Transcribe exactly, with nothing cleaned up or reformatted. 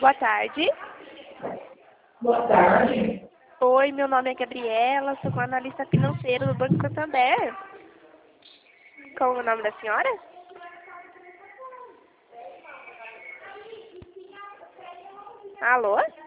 Boa tarde. Boa tarde. Oi, meu nome é Gabriela, sou analista financeira do Banco Santander. Qual é o nome da senhora? Alô?